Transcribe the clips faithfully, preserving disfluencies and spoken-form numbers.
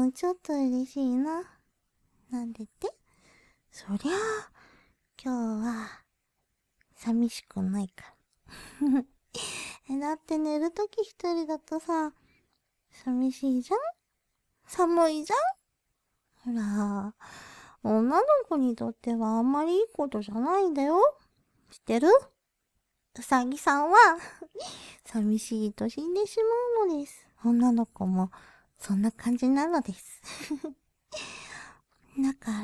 もちょっと嬉しいな。なんでって？そりゃあ、今日は、寂しくないから。え、だって寝るとき一人だとさ、寂しいじゃん？寒いじゃん？ほら、女の子にとってはあんまりいいことじゃないんだよ。知ってる？うさぎさんは寂しいと死んでしまうのです。女の子もそんな感じなのです。だから、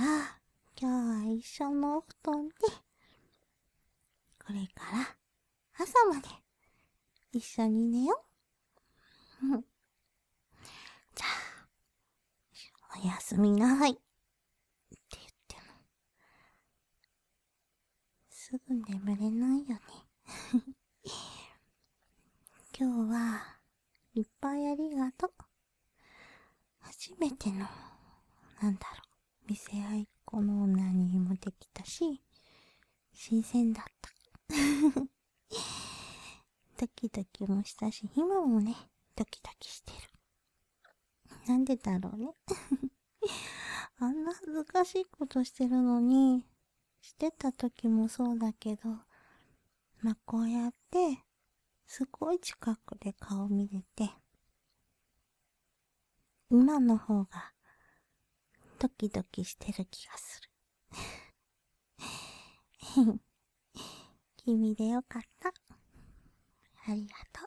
今日は一緒のお布団で、これから朝まで一緒に寝よう。うん。じゃあ、おやすみなさい。って言っても、すぐ眠れないよね。今日はいっぱいありがとう。初めての、なんだろう、見せ合いっ子の女にもできたし、新鮮だった。ドキドキもしたし、今もね、ドキドキしてる。なんでだろうね。あんな恥ずかしいことしてるのに、してた時もそうだけど、まあ、こうやって、すごい近くで顔見れて、今の方が、ドキドキしてる気がする。君でよかった。ありがと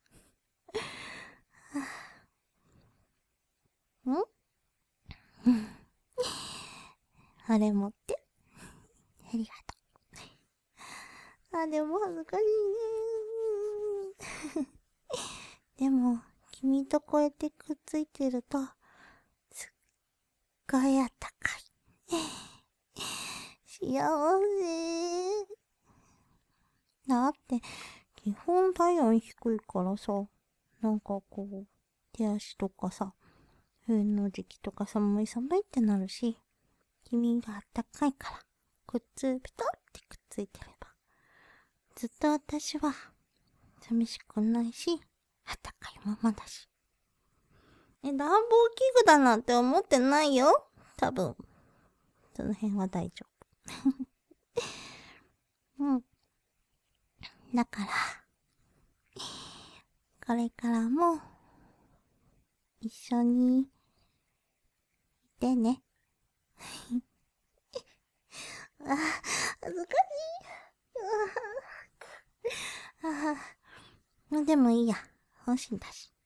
う。ん？あれ持って。ありがとう。あ、でも恥ずかしいね。でも、君とこうやってくっついてると、すっごいあったかい。幸せ。だって、基本体温低いからさ、なんかこう、手足とかさ、冬の時期とか寒い寒いってなるし、君があったかいから、くっつ、ピタってくっついてれば、ずっと私は、寂しくないし、あったかいままだし。え、暖房器具だなんて思ってないよ。多分。その辺は大丈夫。うん。だから、これからも、一緒に、いてね。あ、恥ずかしい。ああ、でもいいや。本心だし。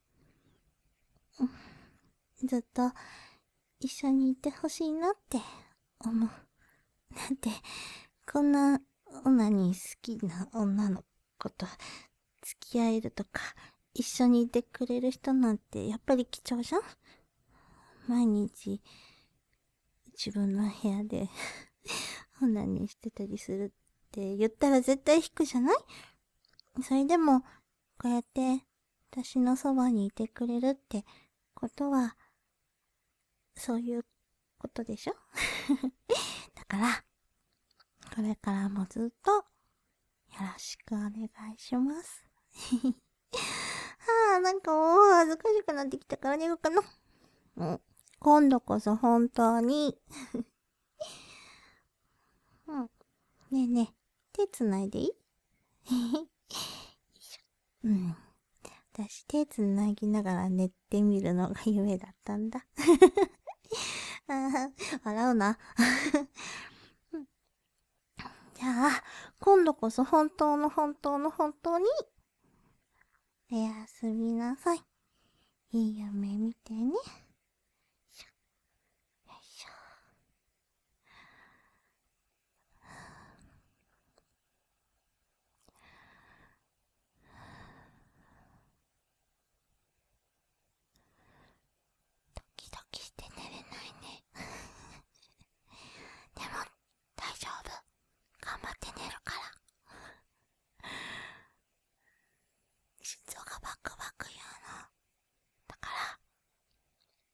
ずっと、一緒にいてほしいなって思う。なんて、こんな女に好きな女の子と付き合えるとか、一緒にいてくれる人なんてやっぱり貴重じゃん？毎日自分の部屋で女にしてたりするって言ったら絶対引くじゃない？それでも、こうやって私のそばにいてくれるってことは、そういうことでしょ？だから、これからもずっとよろしくお願いします。はあ、なんかもう恥ずかしくなってきたから寝ようかな。うん。今度こそ本当に。うん。ねえねえ、手つないでいい？よいしょ。うん。私手つなぎながら寝てみるのが夢だったんだ。あ笑うな。じゃあ、今度こそ本当の本当の本当に、おやすみなさい。いい夢見てね。よいしょ。ドキドキして寝れないね。でも、大丈夫。頑張って寝るから。心臓がバクバク言うの。だから、